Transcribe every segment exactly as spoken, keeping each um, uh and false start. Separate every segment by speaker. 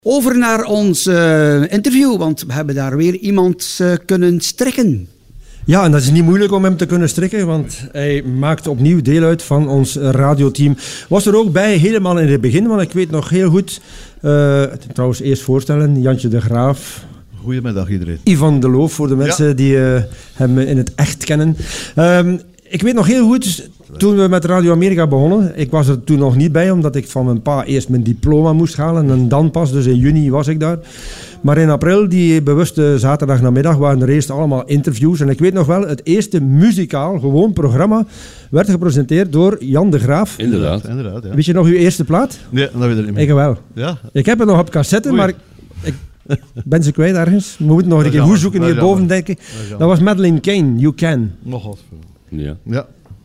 Speaker 1: Over naar ons uh, interview, want we hebben daar weer iemand uh, kunnen strikken.
Speaker 2: Ja, en dat is niet moeilijk om hem te kunnen strikken, want hij maakt opnieuw deel uit van ons radioteam. Was er ook bij helemaal in het begin, want ik weet nog heel goed... Uh, trouwens, eerst voorstellen, Jantje de Graaf.
Speaker 3: Goedemiddag iedereen.
Speaker 2: Ivan de Loof, voor de mensen ja. die uh, hem in het echt kennen. Um, ik weet nog heel goed, toen we met Radio Amerika begonnen, ik was er toen nog niet bij, omdat ik van mijn pa eerst mijn diploma moest halen en dan pas, dus in juni was ik daar. Maar in april, die bewuste zaterdagnamiddag, waren er eerst allemaal interviews. En ik weet nog wel, het eerste muzikaal, gewoon programma, werd gepresenteerd door Jan de Graaf.
Speaker 4: Inderdaad.
Speaker 3: Inderdaad ja.
Speaker 2: Weet je nog uw eerste plaat?
Speaker 3: Nee, dat weet ik niet meer.
Speaker 2: Ik wel.
Speaker 3: Ja?
Speaker 2: Ik heb het nog op cassette, Oei. maar ik, ik ben ze kwijt ergens. We moeten nog een keer goed zoeken hierboven, denk ik. Dat, dat was Madeleine Kane, You Can.
Speaker 3: Nog wat.
Speaker 4: Ja.
Speaker 3: Ja.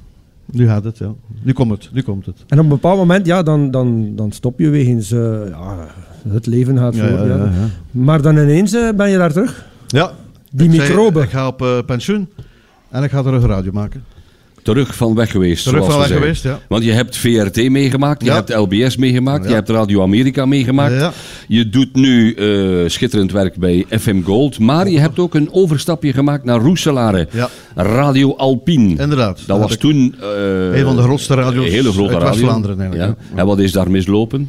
Speaker 3: Nu gaat het, ja. Nu komt het, nu komt het.
Speaker 2: En op een bepaald moment, ja, dan, dan, dan stop je wegens... Uh, ja, het leven gaat
Speaker 3: ja,
Speaker 2: voor.
Speaker 3: Ja, ja, ja.
Speaker 2: Maar dan ineens uh, ben je daar terug.
Speaker 3: Ja.
Speaker 2: Die
Speaker 3: ik
Speaker 2: microben.
Speaker 3: Zei, ik ga op uh, pensioen en ik ga terug radio maken.
Speaker 4: Terug van weg geweest,
Speaker 3: Terug
Speaker 4: zoals
Speaker 3: van
Speaker 4: we
Speaker 3: weg
Speaker 4: zeggen.
Speaker 3: geweest, ja.
Speaker 4: Want je hebt V R T meegemaakt, je
Speaker 3: ja.
Speaker 4: hebt L B S meegemaakt,
Speaker 3: ja.
Speaker 4: je hebt Radio Amerika meegemaakt.
Speaker 3: Ja.
Speaker 4: Je doet nu uh, schitterend werk bij F M Gold, maar je hebt ook een overstapje gemaakt naar Roeselare.
Speaker 3: Ja.
Speaker 4: Radio Alpine.
Speaker 3: Inderdaad.
Speaker 4: Dat was
Speaker 3: ik
Speaker 4: toen... Uh,
Speaker 3: een van de grootste radio's
Speaker 4: hele grote
Speaker 3: uit
Speaker 4: radio.
Speaker 3: West-Vlaanderen eigenlijk.
Speaker 4: Ja. En wat is daar mislopen?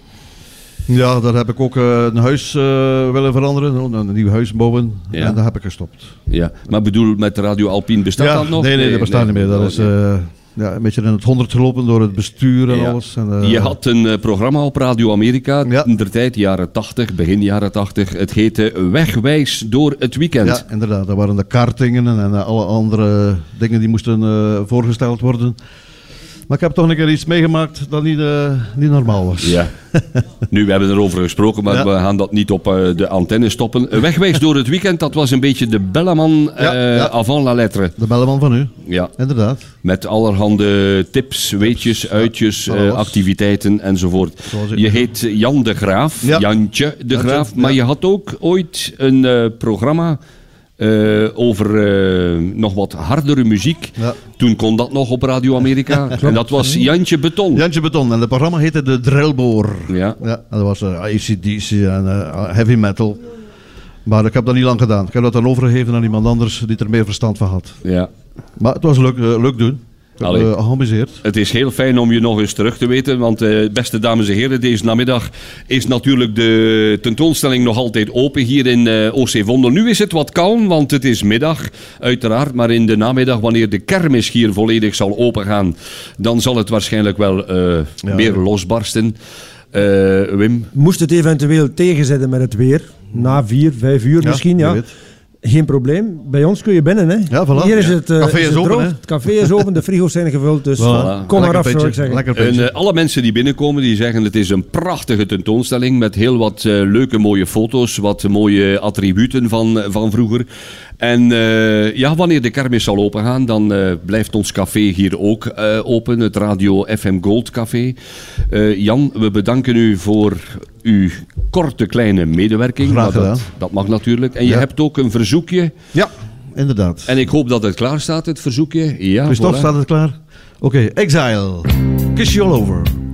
Speaker 3: Ja, daar heb ik ook uh, een huis uh, willen veranderen, een nieuw huis bouwen
Speaker 4: ja.
Speaker 3: en dat heb ik gestopt.
Speaker 4: Ja, maar bedoel, met Radio Alpine bestaat
Speaker 3: ja,
Speaker 4: dat nog?
Speaker 3: Nee, nee, nee, dat bestaat
Speaker 4: nee,
Speaker 3: niet meer. Dat
Speaker 4: nee.
Speaker 3: is uh, ja, een beetje in het honderd gelopen door het bestuur en
Speaker 4: ja.
Speaker 3: alles. En, uh,
Speaker 4: je had een uh, programma op Radio Amerika,
Speaker 3: ja.
Speaker 4: in de tijd, jaren tachtig, begin jaren tachtig. Het heette Wegwijs door het weekend.
Speaker 3: Ja, inderdaad. Dat waren de kartingen en uh, alle andere dingen die moesten uh, voorgesteld worden. Maar ik heb toch een keer iets meegemaakt dat niet, uh, niet normaal was.
Speaker 4: Ja. Nu, we hebben erover gesproken, maar ja. we gaan dat niet op uh, de antenne stoppen. Wegwijs door het weekend, dat was een beetje de Belleman uh, ja, ja. avant la lettre.
Speaker 3: De Belleman van u.
Speaker 4: Ja.
Speaker 3: Inderdaad.
Speaker 4: Met allerhande tips, weetjes, uitjes, ja, uh, activiteiten enzovoort. Je heet Jan de Graaf, ja. Jantje de Graaf, Jantje, maar ja. je had ook ooit een uh, programma... Uh, over uh, nog wat hardere muziek. Ja. Toen kon dat nog op Radio Amerika. En dat was Jantje Beton.
Speaker 3: Jantje Beton. En het programma heette De Drillboor.
Speaker 4: Ja.
Speaker 3: Ja, en dat was uh, A C D C en uh, heavy metal. Maar ik heb dat niet lang gedaan. Ik heb dat dan overgegeven aan iemand anders die er meer verstand van had.
Speaker 4: Ja.
Speaker 3: Maar het was leuk, uh, leuk doen. Ik heb uh, geamuseerd.
Speaker 4: Het is heel fijn om je nog eens terug te weten, want uh, beste dames en heren, deze namiddag is natuurlijk de tentoonstelling nog altijd open hier in uh, O C Vondel. Nu is het wat kalm, want het is middag, uiteraard, maar in de namiddag, wanneer de kermis hier volledig zal opengaan, dan zal het waarschijnlijk wel uh, ja, weer ja. losbarsten. Uh, Wim?
Speaker 2: Moest het eventueel tegenzetten met het weer, na vier, vijf uur ja, misschien, ja. Weet. Geen probleem. Bij ons kun je binnen, hè.
Speaker 3: Ja, voilà.
Speaker 2: Hier is het, uh,
Speaker 3: café
Speaker 2: is
Speaker 3: is
Speaker 2: het
Speaker 3: open,
Speaker 2: droog.
Speaker 3: hè?
Speaker 2: Het café is open, de frigo's zijn gevuld, dus
Speaker 3: voilà.
Speaker 2: kom maar af, zou ik zeggen.
Speaker 4: En uh, alle mensen die binnenkomen, die zeggen het is een prachtige tentoonstelling met heel wat uh, leuke mooie foto's, wat mooie attributen van, van vroeger. En uh, ja, wanneer de kermis zal opengaan, dan uh, blijft ons café hier ook uh, open, het Radio F M Gold Café. Uh, Jan, we bedanken u voor uw korte kleine medewerking.
Speaker 3: Graag gedaan.
Speaker 4: Dat, dat mag natuurlijk. En je
Speaker 3: ja.
Speaker 4: hebt ook een verzoekje.
Speaker 3: Ja, inderdaad.
Speaker 4: En ik hoop dat het klaar staat, het verzoekje. Ja,
Speaker 3: Christophe,
Speaker 4: voilà.
Speaker 3: staat het klaar? Oké, okay. Exile. Kiss you all over.